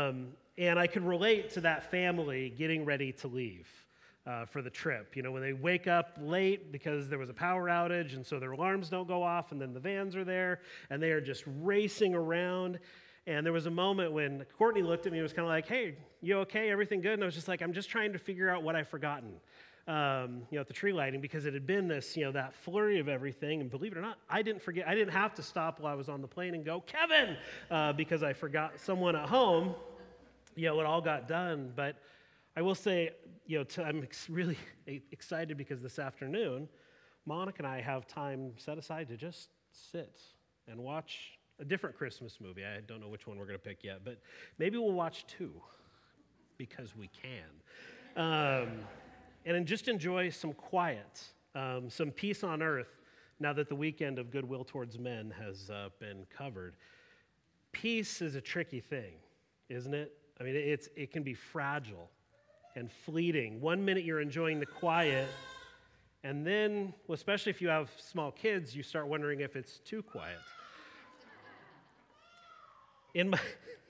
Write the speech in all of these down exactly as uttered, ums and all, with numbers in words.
Um, and I could relate to that family getting ready to leave uh, for the trip. You know, when they wake up late because there was a power outage, and so their alarms don't go off, and then the vans are there, and they are just racing around. And there was a moment when Courtney looked at me and was kind of like, hey, you okay? Everything good? And I was just like, I'm just trying to figure out what I've forgotten, um, you know, at the tree lighting, because it had been this, you know, that flurry of everything. And believe it or not, I didn't forget. I didn't have to stop while I was on the plane and go, Kevin, uh, because I forgot someone at home. You know, it all got done. But I will say, you know, to, I'm ex- really excited because this afternoon, Monica and I have time set aside to just sit and watch a different Christmas movie. I don't know which one we're going to pick yet, but maybe we'll watch two because we can. Um, and just enjoy some quiet, um, some peace on earth now that the weekend of Goodwill Towards Men has uh, been covered. Peace is a tricky thing, isn't it? I mean, it's it can be fragile and fleeting. One minute you're enjoying the quiet, and then, well, especially if you have small kids, you start wondering if it's too quiet. In my,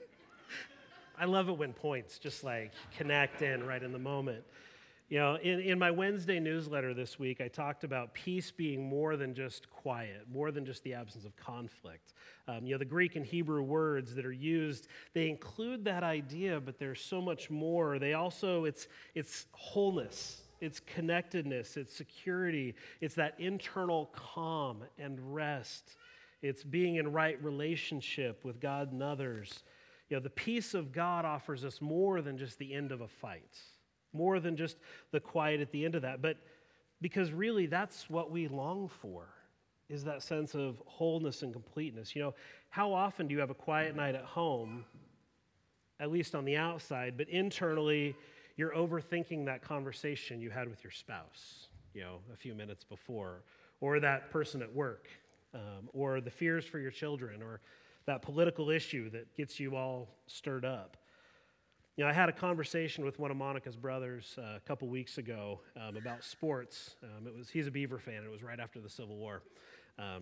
I love it when points just like connect in right in the moment. You know, in, in my Wednesday newsletter this week, I talked about peace being more than just quiet, more than just the absence of conflict. Um, you know, the Greek and Hebrew words that are used, they include that idea, but there's so much more. They also, it's it's wholeness, it's connectedness, it's security, it's that internal calm and rest. It's being in right relationship with God and others. You know, the peace of God offers us more than just the end of a fight, more than just the quiet at the end of that. But because really that's what we long for, is that sense of wholeness and completeness. You know, how often do you have a quiet night at home, at least on the outside, but internally you're overthinking that conversation you had with your spouse, you know, a few minutes before, or that person at work, Um, or the fears for your children, or that political issue that gets you all stirred up. You know, I had a conversation with one of Monica's brothers uh, a couple weeks ago um, about sports. Um, it was he's a Beaver fan. And it was right after the Civil War. Um,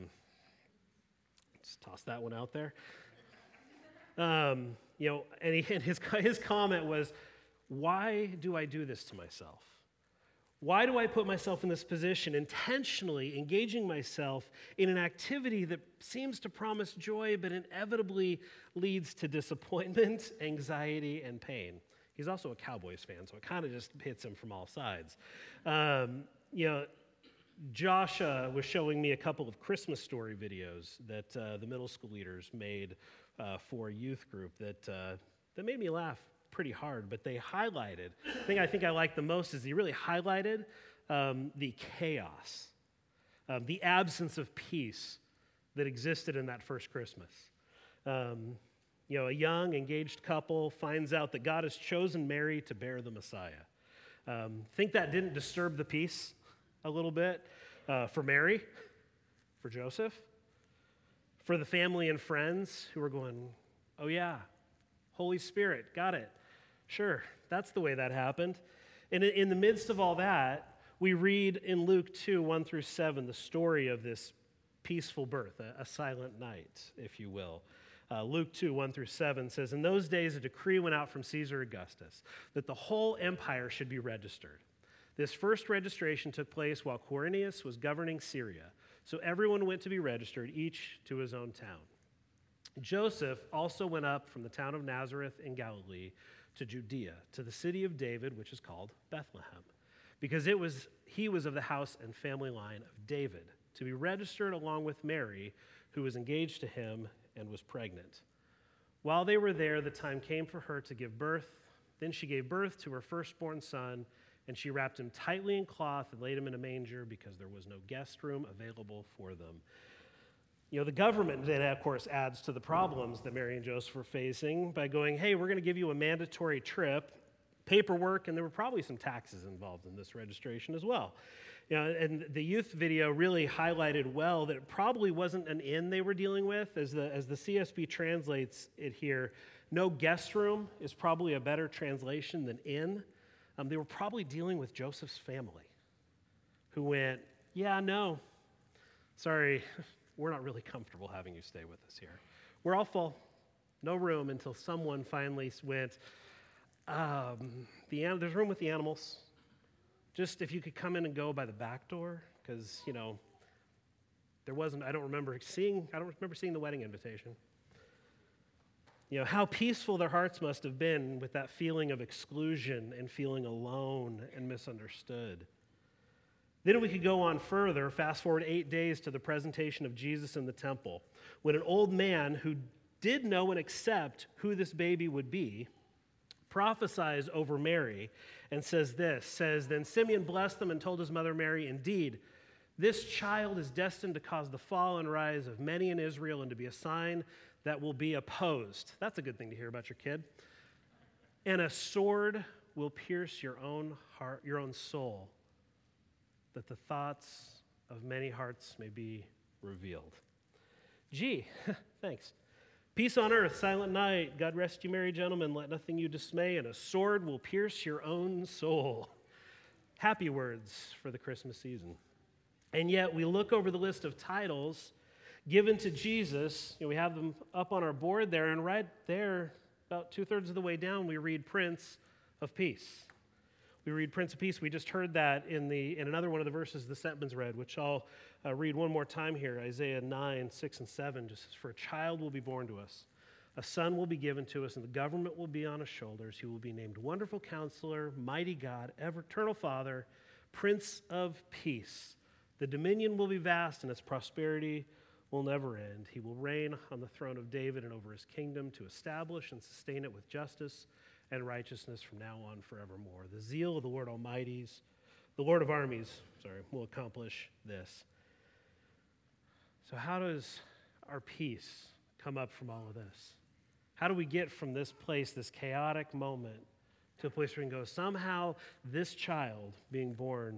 just toss that one out there. Um, you know, and, he, and his his comment was, "Why do I do this to myself? Why do I put myself in this position, intentionally engaging myself in an activity that seems to promise joy, but inevitably leads to disappointment, anxiety, and pain?" He's also a Cowboys fan, so it kind of just hits him from all sides. Um, you know, Josh uh, was showing me a couple of Christmas story videos that uh, the middle school leaders made uh, for a youth group that uh, that made me laugh pretty hard, but they highlighted, the thing I think I like the most is he really highlighted um, the chaos, um, the absence of peace that existed in that first Christmas. Um, you know, a young engaged couple finds out that God has chosen Mary to bear the Messiah. Um, think that didn't disturb the peace a little bit uh, for Mary, for Joseph, for the family and friends who were going, oh yeah, Holy Spirit, got it. Sure, that's the way that happened. And in the midst of all that, we read in Luke two, one through seven, the story of this peaceful birth, a, a silent night, if you will. Uh, Luke two, one through seven says, "In those days a decree went out from Caesar Augustus that the whole empire should be registered. This first registration took place while Quirinius was governing Syria. So everyone went to be registered, each to his own town. Joseph also went up from the town of Nazareth in Galilee to Judea, to the city of David, which is called Bethlehem, because it was he was of the house and family line of David, to be registered along with Mary, who was engaged to him and was pregnant. While they were there, the time came for her to give birth. Then she gave birth to her firstborn son, and she wrapped him tightly in cloth and laid him in a manger because there was no guest room available for them." You know, the government then, of course, adds to the problems that Mary and Joseph were facing by going, hey, we're going to give you a mandatory trip, paperwork, and there were probably some taxes involved in this registration as well. You know, and the youth video really highlighted well that it probably wasn't an inn they were dealing with. As the, as the C S B translates it here, no guest room is probably a better translation than inn. Um, they were probably dealing with Joseph's family, who went, yeah, no, sorry, we're not really comfortable having you stay with us here. We're all full. No room until someone finally went, um, the an- there's room with the animals. Just if you could come in and go by the back door, because, you know, there wasn't, I don't remember seeing, I don't remember seeing the wedding invitation. You know, how peaceful their hearts must have been with that feeling of exclusion and feeling alone and misunderstood. Then we could go on further, fast forward eight days to the presentation of Jesus in the temple, when an old man who did know and accept who this baby would be prophesies over Mary and says this, says, "Then Simeon blessed them and told his mother Mary, 'Indeed, this child is destined to cause the fall and rise of many in Israel and to be a sign that will be opposed.'" That's a good thing to hear about your kid. "And a sword will pierce your own heart, your own soul, that the thoughts of many hearts may be revealed." Gee, thanks. "Peace on earth, silent night. God rest you, merry gentlemen. Let nothing you dismay, and a sword will pierce your own soul." Happy words for the Christmas season. And yet we look over the list of titles given to Jesus. You know, we have them up on our board there, and right there, about two-thirds of the way down, we read Prince of Peace. We read Prince of Peace. We just heard that in the in another one of the verses the Sentman's read, which I'll uh, read one more time here. Isaiah nine, six, and seven just says, "For a child will be born to us, a son will be given to us, and the government will be on his shoulders. He will be named Wonderful Counselor, Mighty God, Ever Eternal Father, Prince of Peace. The dominion will be vast, and its prosperity will never end. He will reign on the throne of David and over his kingdom to establish and sustain it with justice and righteousness from now on forevermore. The zeal of the Lord Almighty's, the Lord of armies, sorry, will accomplish this." So how does our peace come up from all of this? How do we get from this place, this chaotic moment, to a place where we can go, somehow this child being born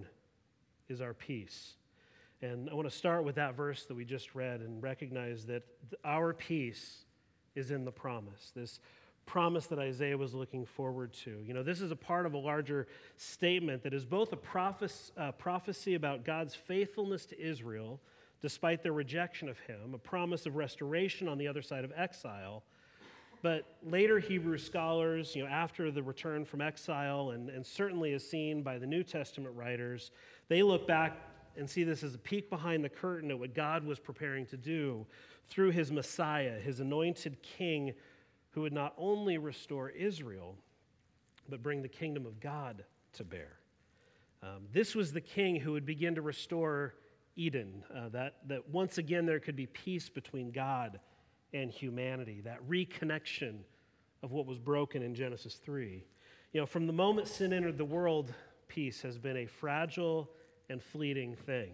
is our peace? And I want to start with that verse that we just read and recognize that our peace is in the promise, this promise that Isaiah was looking forward to. You know, this is a part of a larger statement that is both a prophes- uh, prophecy about God's faithfulness to Israel, despite their rejection of him, a promise of restoration on the other side of exile. But later Hebrew scholars, you know, after the return from exile, and, and certainly as seen by the New Testament writers, they look back and see this as a peek behind the curtain at what God was preparing to do through his Messiah, his anointed king, who would not only restore Israel, but bring the kingdom of God to bear. Um, this was the king who would begin to restore Eden, uh, that, that once again there could be peace between God and humanity, that reconnection of what was broken in Genesis three. You know, from the moment sin entered the world, peace has been a fragile and fleeting thing.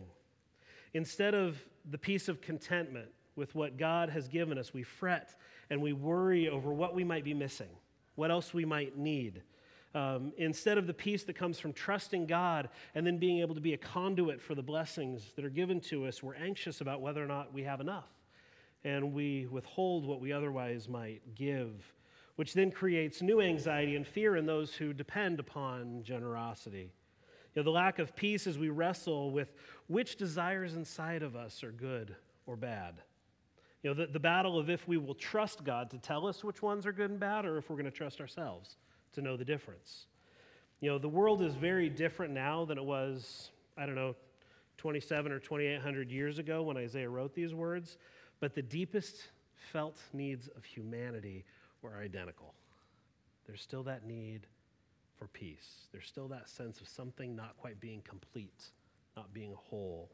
Instead of the peace of contentment with what God has given us, we fret and we worry over what we might be missing, what else we might need. Um, instead of the peace that comes from trusting God and then being able to be a conduit for the blessings that are given to us, we're anxious about whether or not we have enough. And we withhold what we otherwise might give, which then creates new anxiety and fear in those who depend upon generosity. You know, the lack of peace as we wrestle with which desires inside of us are good or bad. You know, the, the battle of if we will trust God to tell us which ones are good and bad, or if we're going to trust ourselves to know the difference. You know, the world is very different now than it was, I don't know, twenty-seven or twenty-eight hundred years ago when Isaiah wrote these words, but the deepest felt needs of humanity were identical. There's still that need for peace. There's still that sense of something not quite being complete, not being whole.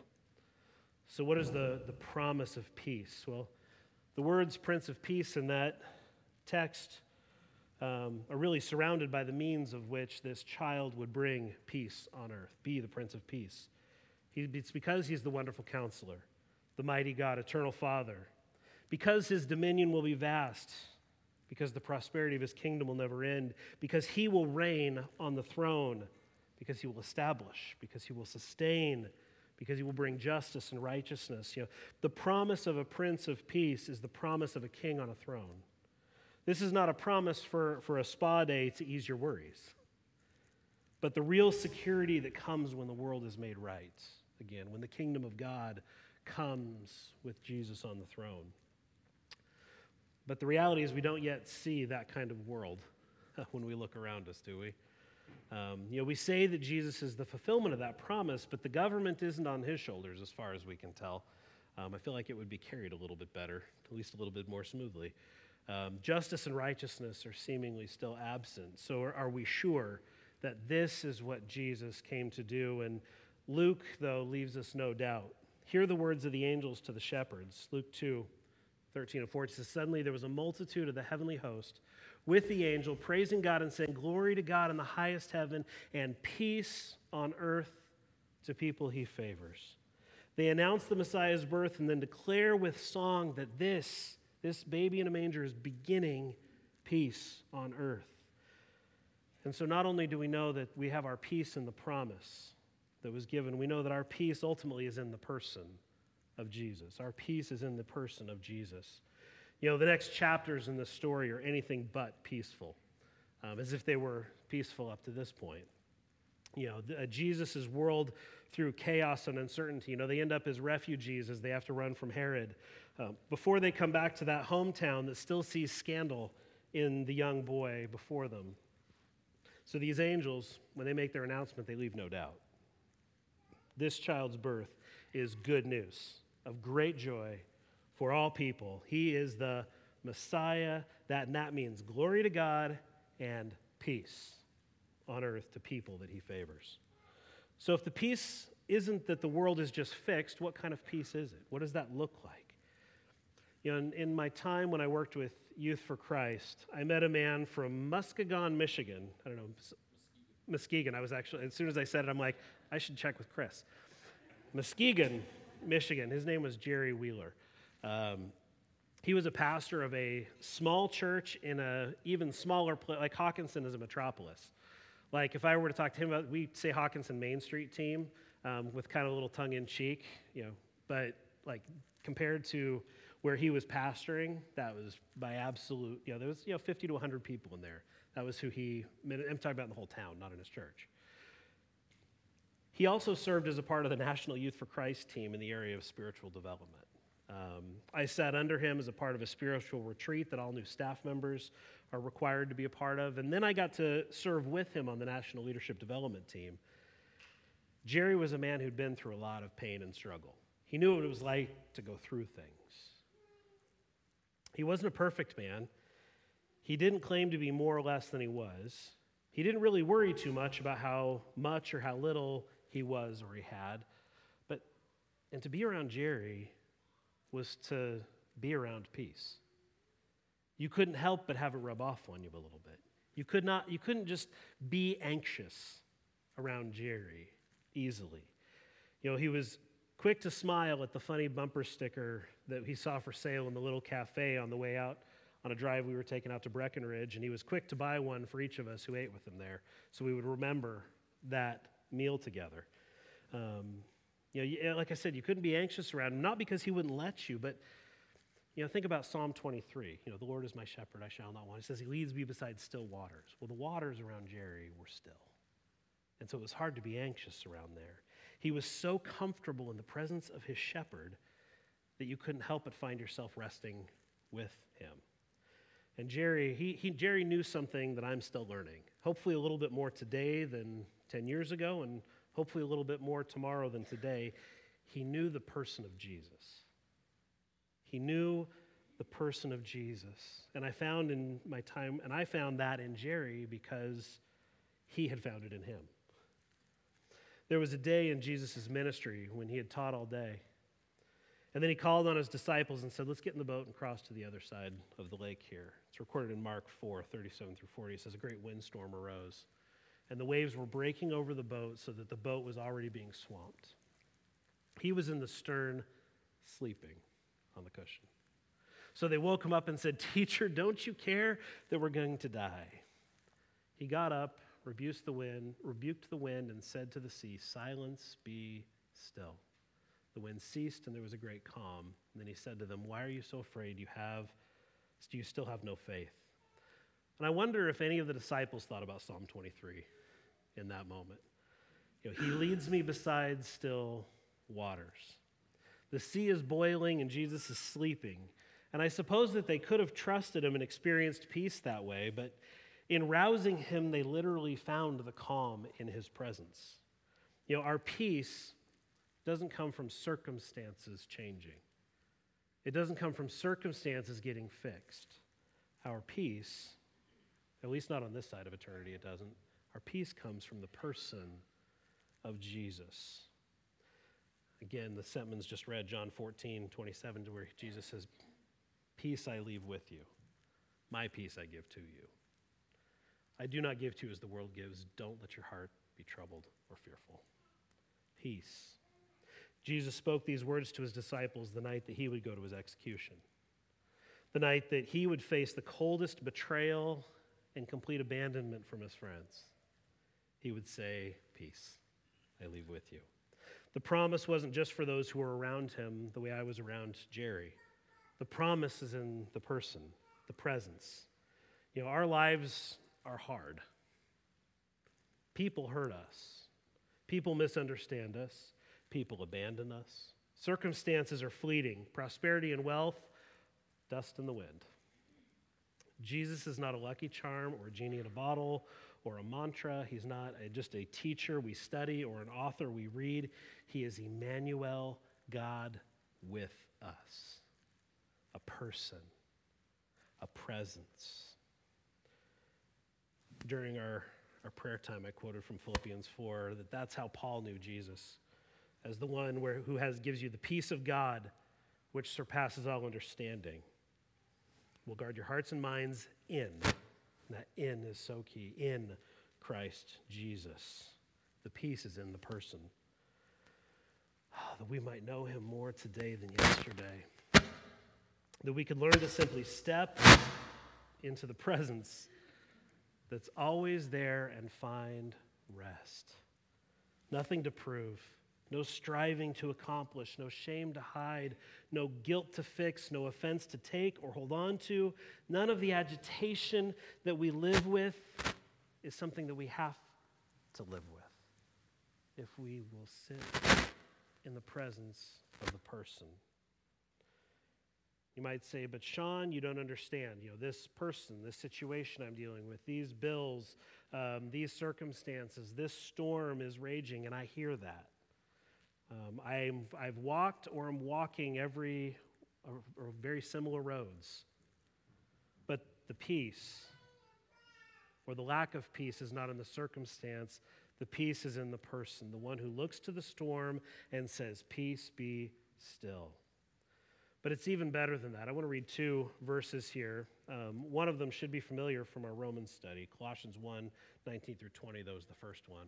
So what is the, the promise of peace? Well, the words Prince of Peace in that text um, are really surrounded by the means of which this child would bring peace on earth, be the Prince of Peace. He, it's because he's the wonderful counselor, the mighty God, eternal Father, because his dominion will be vast, because the prosperity of his kingdom will never end, because he will reign on the throne, because he will establish, because he will sustain, because he will bring justice and righteousness. You know, the promise of a Prince of Peace is the promise of a king on a throne. This is not a promise for, for a spa day to ease your worries, but the real security that comes when the world is made right, again, when the kingdom of God comes with Jesus on the throne. But the reality is we don't yet see that kind of world when we look around us, do we? Um, you know, we say that Jesus is the fulfillment of that promise, but the government isn't on his shoulders as far as we can tell. Um, I feel like it would be carried a little bit better, at least a little bit more smoothly. Um, justice and righteousness are seemingly still absent. So are, are we sure that this is what Jesus came to do? And Luke, though, leaves us no doubt. Hear the words of the angels to the shepherds. Luke two, thirteen and fourteen says, "Suddenly there was a multitude of the heavenly host with the angel, praising God and saying, 'Glory to God in the highest heaven, and peace on earth to people he favors.' They announce the Messiah's birth and then declare with song that this, this baby in a manger is beginning peace on earth." And so not only do we know that we have our peace in the promise that was given, we know that our peace ultimately is in the person of Jesus. Our peace is in the person of Jesus. You know, the next chapters in this story are anything but peaceful, um, as if they were peaceful up to this point. You know, the, uh, Jesus' world through chaos and uncertainty, you know, they end up as refugees as they have to run from Herod, um, before they come back to that hometown that still sees scandal in the young boy before them. So these angels, when they make their announcement, they leave no doubt. This child's birth is good news of great joy for all people. He is the Messiah. That, and that means glory to God and peace on earth to people that he favors. So if the peace isn't that the world is just fixed, what kind of peace is it? What does that look like? You know, in, in my time when I worked with Youth for Christ, I met a man from Muskegon, Michigan. I don't know, Muskegon. I was actually, as soon as I said it, I'm like, I should check with Chris. Muskegon, Michigan. His name was Jerry Wheeler. Um, he was a pastor of a small church in a even smaller place, like Hawkinson is a metropolis. Like if I were to talk to him about, we say Hawkinson Main Street team um, with kind of a little tongue-in-cheek, you know, but like compared to where he was pastoring, that was by absolute, you know, there was, you know, fifty to one hundred people in there. That was who he, I'm talking about in the whole town, not in his church. He also served as a part of the National Youth for Christ team in the area of spiritual development. Um, I sat under him as a part of a spiritual retreat that all new staff members are required to be a part of, and then I got to serve with him on the National Leadership Development team. Jerry was a man who'd been through a lot of pain and struggle. He knew what it was like to go through things. He wasn't a perfect man. He didn't claim to be more or less than he was. He didn't really worry too much about how much or how little he was or he had. But, and to be around Jerry was to be around peace. You couldn't help but have it rub off on you a little bit. You could not, you couldn't just be anxious around Jerry easily. You know, he was quick to smile at the funny bumper sticker that he saw for sale in the little cafe on the way out on a drive we were taking out to Breckenridge, and he was quick to buy one for each of us who ate with him there, so we would remember that meal together. Um, you know, like I said, you couldn't be anxious around him, not because he wouldn't let you, but you know, think about Psalm twenty-three. You know, the Lord is my shepherd, I shall not want. It says he leads me beside still waters. Well, the waters around Jerry were still. And so it was hard to be anxious around there. He was so comfortable in the presence of his shepherd that you couldn't help but find yourself resting with him. And Jerry, he, he Jerry knew something that I'm still learning. Hopefully a little bit more today than ten years ago, and hopefully a little bit more tomorrow than today. He knew the person of Jesus. He knew the person of Jesus. And I found in my time, and I found that in Jerry because he had found it in him. There was a day in Jesus' ministry when he had taught all day. And then he called on his disciples and said, let's get in the boat and cross to the other side of the lake here. It's recorded in Mark four, thirty-seven through forty. It says, a great windstorm arose, and the waves were breaking over the boat so that the boat was already being swamped. He was in the stern, sleeping on the cushion. So they woke him up and said, teacher, don't you care that we're going to die? He got up, rebuked the wind, rebuked the wind, and said to the sea, silence, be still. The wind ceased, and there was a great calm. And then he said to them, why are you so afraid? You have, do you still have no faith? And I wonder if any of the disciples thought about Psalm twenty-three in that moment. You know, he leads me beside still waters. The sea is boiling, and Jesus is sleeping. And I suppose that they could have trusted him and experienced peace that way, but in rousing him, they literally found the calm in his presence. You know, our peace doesn't come from circumstances changing. It doesn't come from circumstances getting fixed. Our peace, at least not on this side of eternity, it doesn't. Our peace comes from the person of Jesus. Again, the Sentmans just read John fourteen, twenty-seven, to where Jesus says, "Peace I leave with you. My peace I give to you. I do not give to you as the world gives. Don't let your heart be troubled or fearful." Peace. Jesus spoke these words to his disciples the night that he would go to his execution, the night that he would face the coldest betrayal and complete abandonment from his friends. He would say, "Peace I leave with you." The promise wasn't just for those who were around him the way I was around Jerry. The promise is in the person, the presence. You know, our lives are hard. People hurt us. People misunderstand us. People abandon us. Circumstances are fleeting. Prosperity and wealth, dust in the wind. Jesus is not a lucky charm or a genie in a bottle or a mantra. He's not a, just a teacher we study or an author we read. He is Emmanuel, God with us. A person, a presence. During our, our prayer time, I quoted from Philippians four that that's how Paul knew Jesus, as the one where, who has gives you the peace of God, which surpasses all understanding. Will guard your hearts and minds in. And that in is so key. In Christ Jesus. The peace is in the person. Oh, that we might know him more today than yesterday. That we could learn to simply step into the presence that's always there and find rest. Nothing to prove. No striving to accomplish, no shame to hide, no guilt to fix, no offense to take or hold on to. None of the agitation that we live with is something that we have to live with if we will sit in the presence of the person. You might say, "But Sean, you don't understand. You know, this person, this situation I'm dealing with, these bills, um, these circumstances, this storm is raging," and I hear that. Um, I'm, I've walked or I'm walking every, or, or very similar roads. But the peace, or the lack of peace, is not in the circumstance. The peace is in the person, the one who looks to the storm and says, "Peace, be still." But it's even better than that. I want to read two verses here. Um, one of them should be familiar from our Romans study, Colossians one, nineteen through twenty. That was the first one.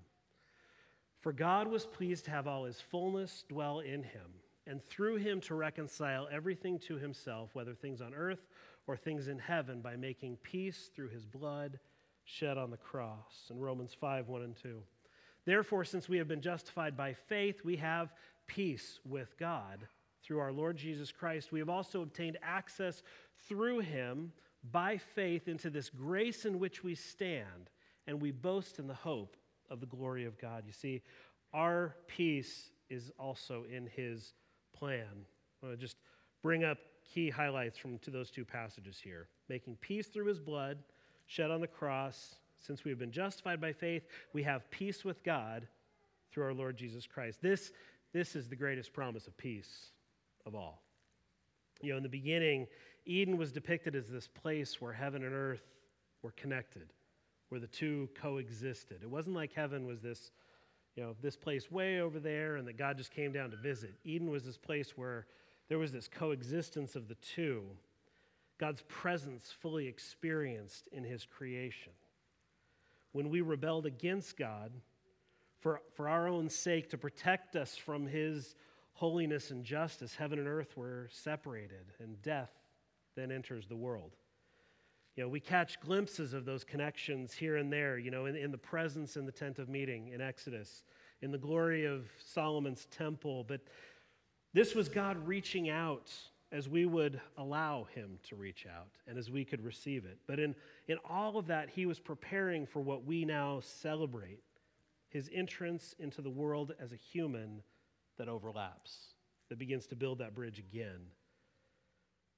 "For God was pleased to have all his fullness dwell in him, and through him to reconcile everything to himself, whether things on earth or things in heaven, by making peace through his blood shed on the cross." In Romans five, one and two. "Therefore, since we have been justified by faith, we have peace with God through our Lord Jesus Christ. We have also obtained access through him by faith into this grace in which we stand, and we boast in the hope of the glory of God." You see, our peace is also in his plan. I want to just bring up key highlights from to those two passages here. Making peace through his blood shed on the cross. Since we have been justified by faith, we have peace with God through our Lord Jesus Christ. This, this is the greatest promise of peace of all. You know, in the beginning, Eden was depicted as this place where heaven and earth were connected, where the two coexisted. It wasn't like heaven was this, you know, this place way over there and that God just came down to visit. Eden was this place where there was this coexistence of the two, God's presence fully experienced in his creation. When we rebelled against God, for, for our own sake, to protect us from his holiness and justice, heaven and earth were separated, and death then enters the world. You know, we catch glimpses of those connections here and there, you know, in, in the presence in the tent of meeting in Exodus, in the glory of Solomon's temple. But this was God reaching out as we would allow him to reach out and as we could receive it. But in, in all of that, he was preparing for what we now celebrate, his entrance into the world as a human that overlaps, that begins to build that bridge again.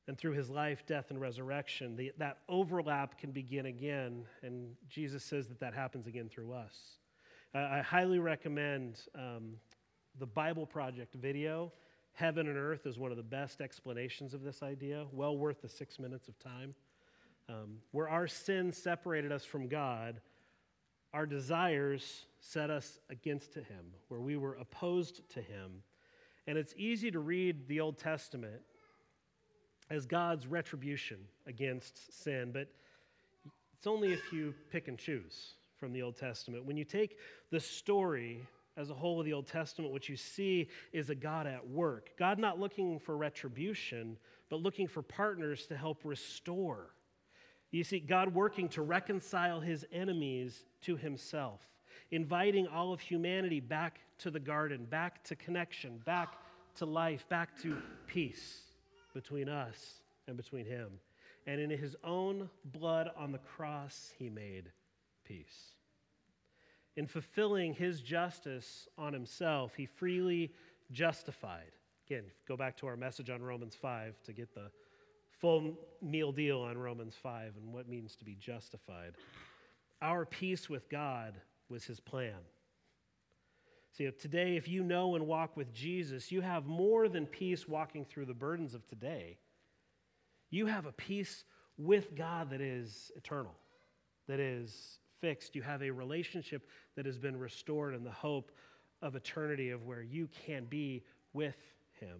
And through his life, death, and resurrection, the, that overlap can begin again. And Jesus says that that happens again through us. I, I highly recommend um, the Bible Project video. Heaven and Earth is one of the best explanations of this idea, well worth the six minutes of time. Um, where our sin separated us from God, our desires set us against him, where we were opposed to him. And it's easy to read the Old Testament as God's retribution against sin, but it's only if you pick and choose from the Old Testament. When you take the story as a whole of the Old Testament, what you see is a God at work. God not looking for retribution, but looking for partners to help restore. You see God working to reconcile his enemies to himself, inviting all of humanity back to the garden, back to connection, back to life, back to peace between us and between him. And in his own blood on the cross, he made peace. In fulfilling his justice on himself, he freely justified. Again, go back to our message on Romans five to get the full meal deal on Romans five and what it means to be justified. Our peace with God was his plan. See, today, if you know and walk with Jesus, you have more than peace walking through the burdens of today. You have a peace with God that is eternal, that is fixed. You have a relationship that has been restored in the hope of eternity, of where you can be with him.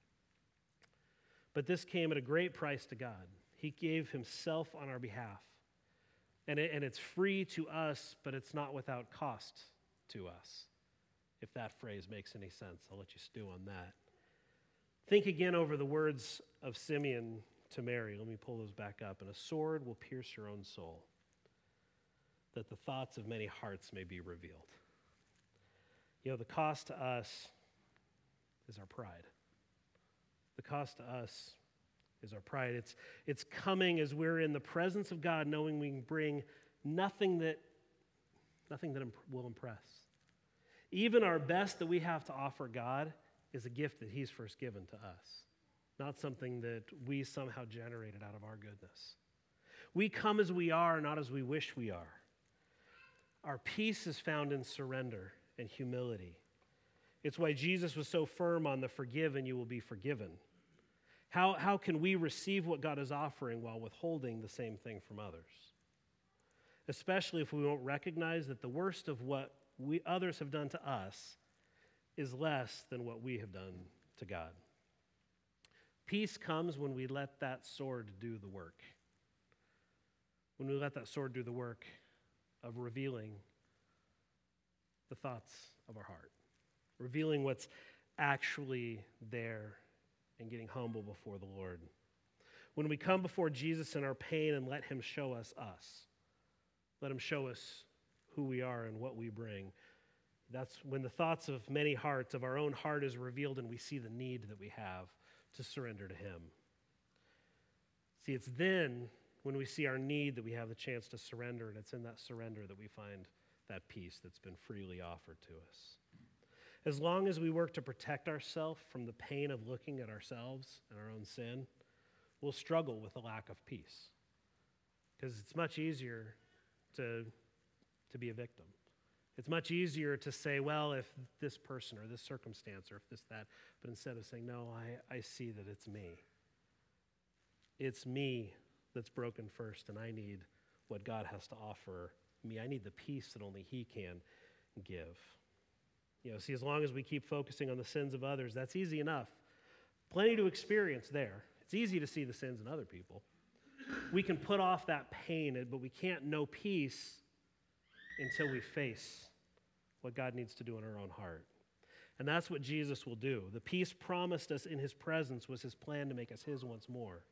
But this came at a great price to God. He gave himself on our behalf. And, it, and it's free to us, but it's not without cost to us. If that phrase makes any sense, I'll let you stew on that. Think again over the words of Simeon to Mary. Let me pull those back up. And a sword will pierce your own soul, that the thoughts of many hearts may be revealed. You know, the cost to us is our pride. The cost to us is our pride. It's, it's coming as we're in the presence of God, knowing we can bring nothing that, nothing that imp- will impress. Even our best that we have to offer God is a gift that he's first given to us, not something that we somehow generated out of our goodness. We come as we are, not as we wish we are. Our peace is found in surrender and humility. It's why Jesus was so firm on the forgive and you will be forgiven. How, how can we receive what God is offering while withholding the same thing from others? Especially if we won't recognize that the worst of what we others have done to us is less than what we have done to God. Peace comes when we let that sword do the work. When we let that sword do the work of revealing the thoughts of our heart, revealing what's actually there and getting humble before the Lord. When we come before Jesus in our pain and let him show us us, let him show us who we are and what we bring, that's when the thoughts of many hearts, of our own heart, is revealed and we see the need that we have to surrender to him. See, it's then when we see our need that we have the chance to surrender, and it's in that surrender that we find that peace that's been freely offered to us. As long as we work to protect ourselves from the pain of looking at ourselves and our own sin, we'll struggle with a lack of peace. Because it's much easier to, to be a victim. It's much easier to say, well, if this person or this circumstance or if this, that, but instead of saying, no, I, I see that it's me. It's me that's broken first, and I need what God has to offer me. I need the peace that only he can give. You know, see, as long as we keep focusing on the sins of others, that's easy enough. Plenty to experience there. It's easy to see the sins in other people. We can put off that pain, but we can't know peace until we face what God needs to do in our own heart. And that's what Jesus will do. The peace promised us in his presence was his plan to make us his once more.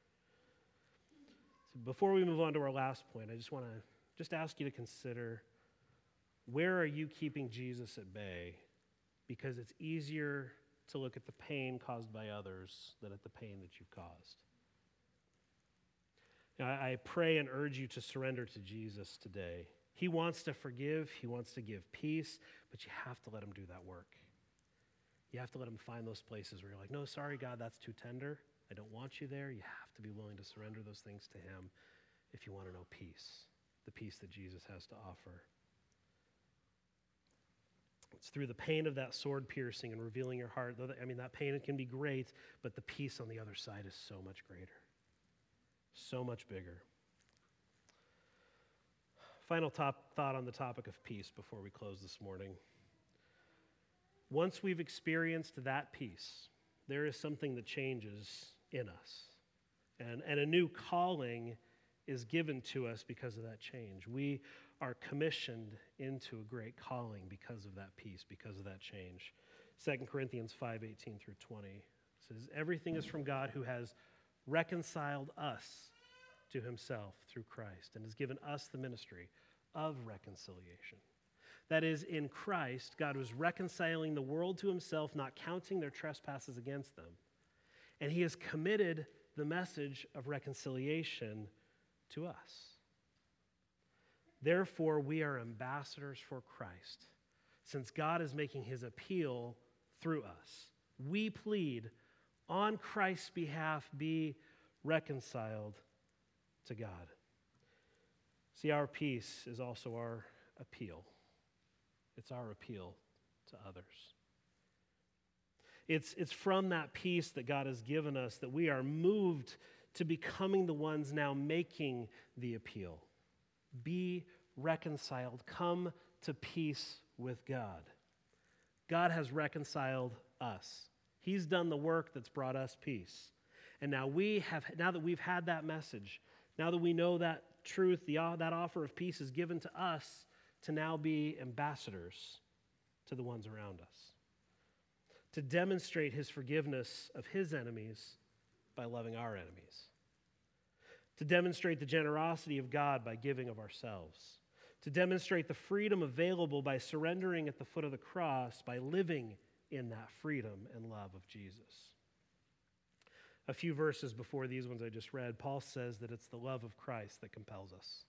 So before we move on to our last point, I just want to just ask you to consider, where are you keeping Jesus at bay? Because it's easier to look at the pain caused by others than at the pain that you've caused. Now, I pray and urge you to surrender to Jesus today. He wants to forgive. He wants to give peace, but you have to let him do that work. You have to let him find those places where you're like, no, sorry, God, that's too tender. I don't want you there. You have to be willing to surrender those things to him if you want to know peace, the peace that Jesus has to offer. It's through the pain of that sword piercing and revealing your heart. Though, I mean, that pain can be great, but the peace on the other side is so much greater, so much bigger. Final top thought on the topic of peace before we close this morning. Once we've experienced that peace, there is something that changes in us. And, and a new calling is given to us because of that change. We are commissioned into a great calling because of that peace, because of that change. Second Corinthians five eighteen through twenty says, everything is from God who has reconciled us to himself through Christ and has given us the ministry of reconciliation. That is, in Christ, God was reconciling the world to himself, not counting their trespasses against them. And he has committed the message of reconciliation to us. Therefore, we are ambassadors for Christ. Since God is making his appeal through us, we plead on Christ's behalf, be reconciled to God. See, our peace is also our appeal. It's our appeal to others. It's, it's from that peace that God has given us that we are moved to becoming the ones now making the appeal. Be reconciled. Come to peace with God. God has reconciled us. He's done the work that's brought us peace. And now we have, now that we've had that message, now that we know that truth, the, that offer of peace is given to us to now be ambassadors to the ones around us. To demonstrate his forgiveness of his enemies by loving our enemies. To demonstrate the generosity of God by giving of ourselves. To demonstrate the freedom available by surrendering at the foot of the cross, by living in that freedom and love of Jesus. A few verses before these ones I just read, Paul says that it's the love of Christ that compels us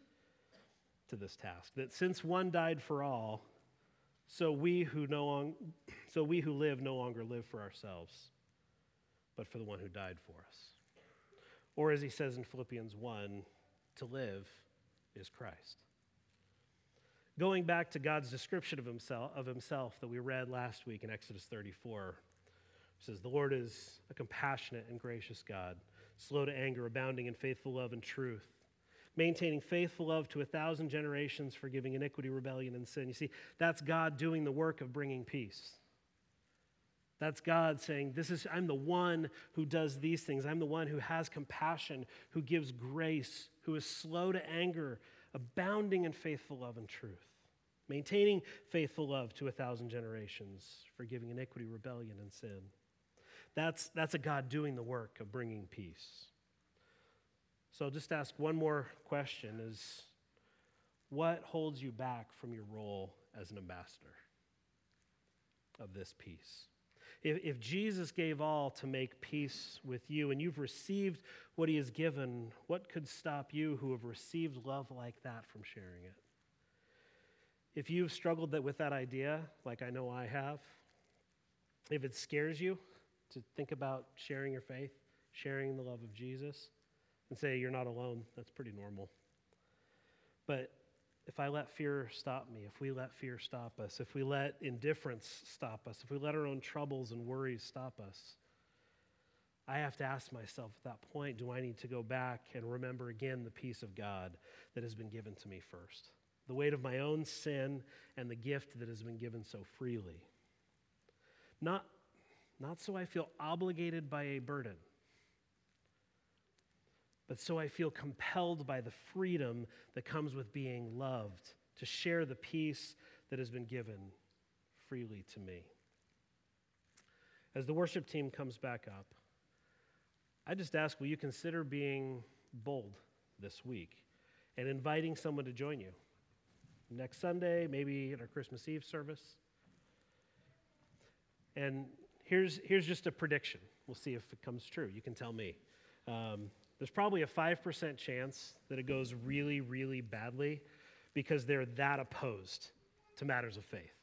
to this task. That since one died for all, so we who no long, so we who live no longer live for ourselves, but for the one who died for us. Or as he says in Philippians one, to live is Christ. Going back to God's description of himself, of himself that we read last week in Exodus thirty-four, it says, the Lord is a compassionate and gracious God, slow to anger, abounding in faithful love and truth, maintaining faithful love to a thousand generations, forgiving iniquity, rebellion, and sin. You see, that's God doing the work of bringing peace. That's God saying, "This is I'm the one who does these things. I'm the one who has compassion, who gives grace, who is slow to anger, abounding in faithful love and truth, maintaining faithful love to a thousand generations, forgiving iniquity, rebellion, and sin." That's, that's a God doing the work of bringing peace. So I'll just ask one more question is, what holds you back from your role as an ambassador of this peace? If, if Jesus gave all to make peace with you and you've received what he has given, what could stop you who have received love like that from sharing it? If you've struggled with that idea, like I know I have, if it scares you to think about sharing your faith, sharing the love of Jesus, and say you're not alone, that's pretty normal. But if I let fear stop me, if we let fear stop us, if we let indifference stop us, if we let our own troubles and worries stop us, I have to ask myself at that point, do I need to go back and remember again the peace of God that has been given to me first? The weight of my own sin and the gift that has been given so freely. Not, not so I feel obligated by a burden, but so I feel compelled by the freedom that comes with being loved, to share the peace that has been given freely to me. As the worship team comes back up, I just ask, will you consider being bold this week and inviting someone to join you? Next Sunday, maybe at our Christmas Eve service. And here's, here's just a prediction. We'll see if it comes true. You can tell me. Um, There's probably a five percent chance that it goes really, really badly because they're that opposed to matters of faith,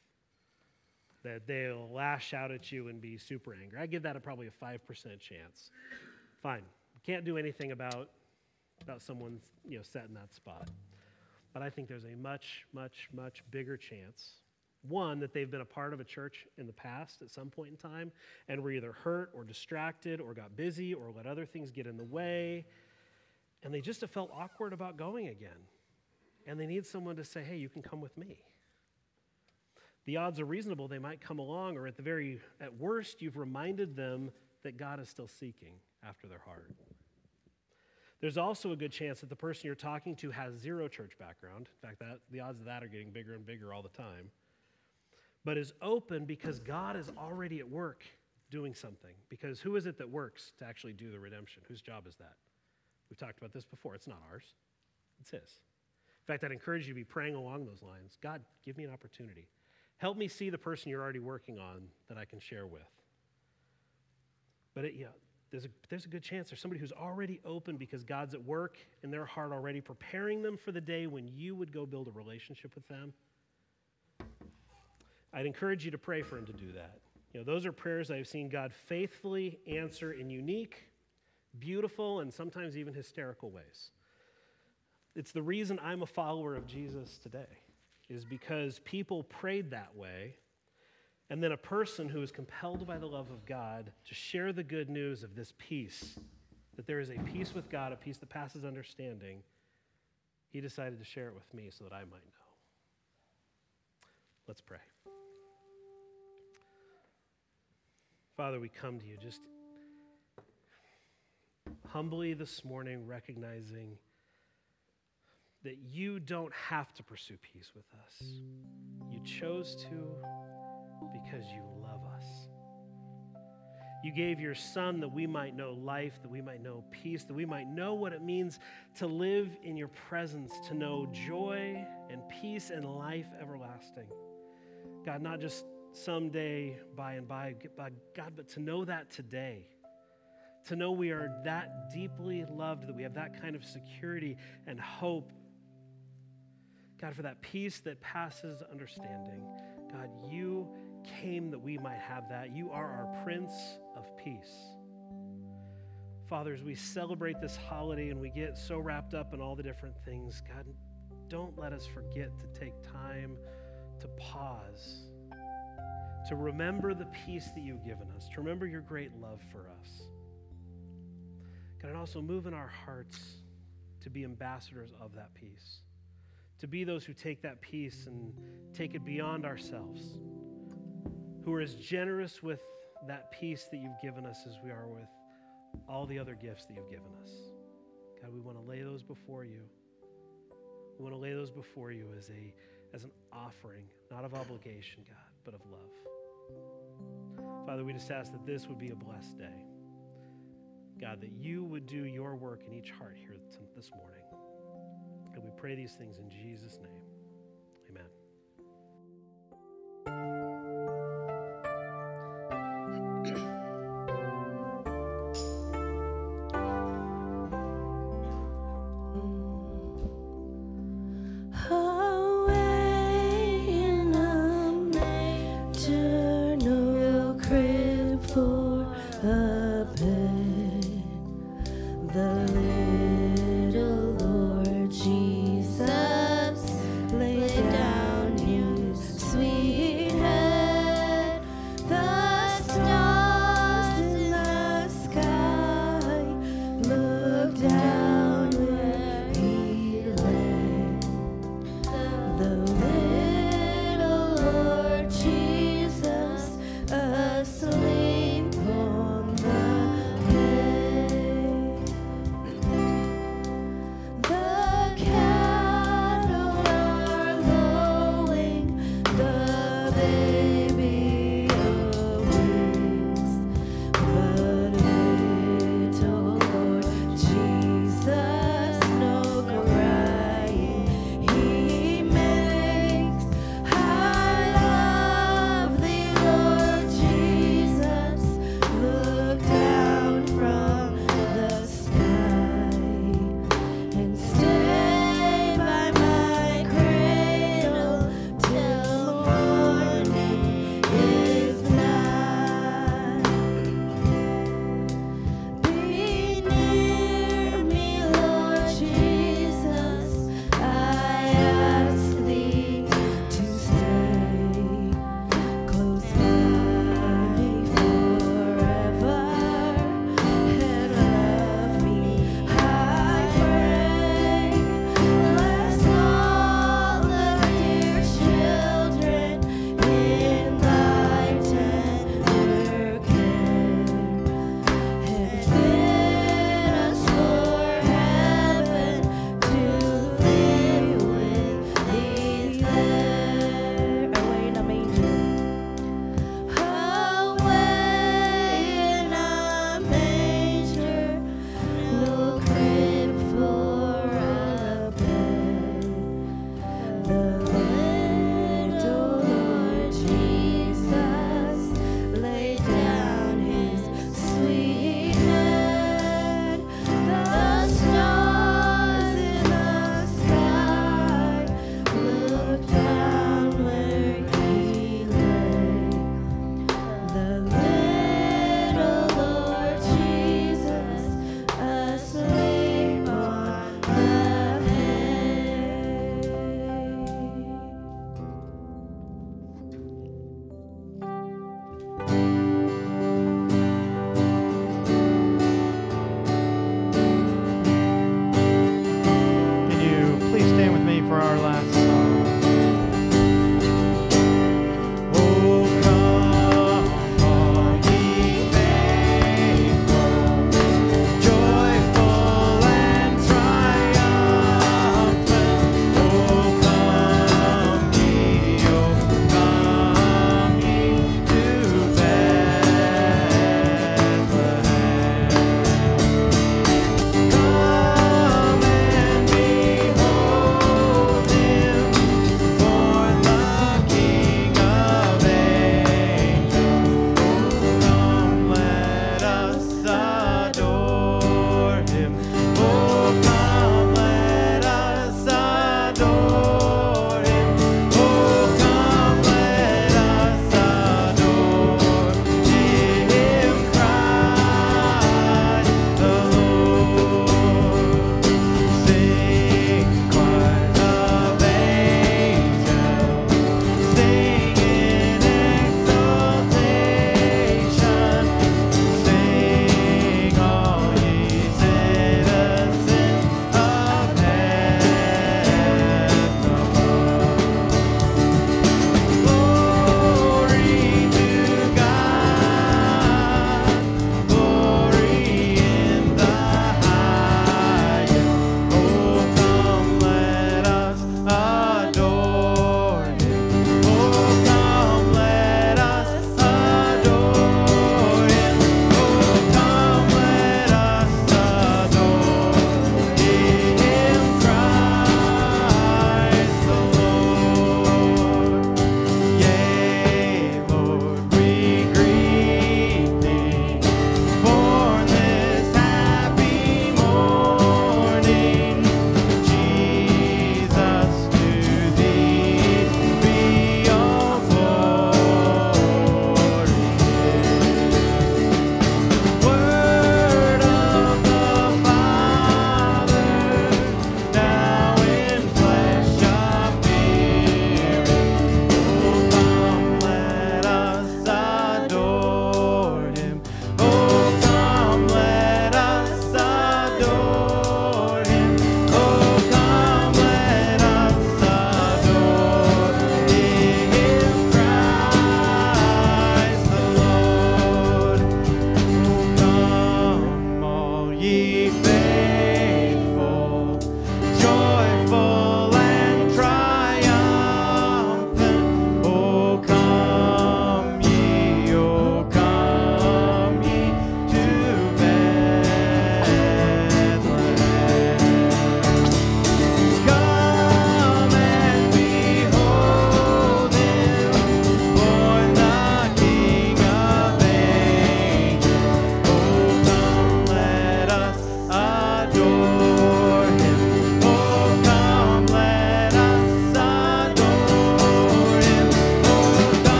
that they'll lash out at you and be super angry. I give that a, probably a five percent chance. Fine. We can't do anything about, about someone, you know, set in that spot. But I think there's a much, much, much bigger chance, one, that they've been a part of a church in the past at some point in time and were either hurt or distracted or got busy or let other things get in the way, and they just have felt awkward about going again. And they need someone to say, hey, you can come with me. The odds are reasonable they might come along, or at the very, at worst, you've reminded them that God is still seeking after their heart. There's also a good chance that the person you're talking to has zero church background. In fact, that, the odds of that are getting bigger and bigger all the time. But is open because God is already at work doing something. Because who is it that works to actually do the redemption? Whose job is that? We've talked about this before. It's not ours. It's his. In fact, I'd encourage you to be praying along those lines. God, give me an opportunity. Help me see the person you're already working on that I can share with. But it, yeah, there's a, there's a good chance there's somebody who's already open because God's at work in their heart already, preparing them for the day when you would go build a relationship with them. I'd encourage you to pray for him to do that. You know, those are prayers I've seen God faithfully answer in unique, beautiful, and sometimes even hysterical ways. It's the reason I'm a follower of Jesus today, is because people prayed that way, and then a person who is compelled by the love of God to share the good news of this peace, that there is a peace with God, a peace that passes understanding, he decided to share it with me so that I might know. Let's pray. Father, we come to you just humbly this morning, recognizing that you don't have to pursue peace with us. You chose to because you love us. You gave your Son that we might know life, that we might know peace, that we might know what it means to live in your presence, to know joy and peace and life everlasting. God, not just someday by and by, God, but to know that today. To know we are that deeply loved, that we have that kind of security and hope. God, for that peace that passes understanding. God, you came that we might have that. You are our Prince of Peace. Father, as we celebrate this holiday and we get so wrapped up in all the different things, God, don't let us forget to take time to pause, to remember the peace that you've given us, to remember your great love for us. God, and also move in our hearts to be ambassadors of that peace, to be those who take that peace and take it beyond ourselves, who are as generous with that peace that you've given us as we are with all the other gifts that you've given us. God, we want to lay those before you. We want to lay those before you as a as an offering, not of obligation, God, but of love. Father, we just ask that this would be a blessed day. God, that you would do your work in each heart here this morning. And we pray these things in Jesus' name.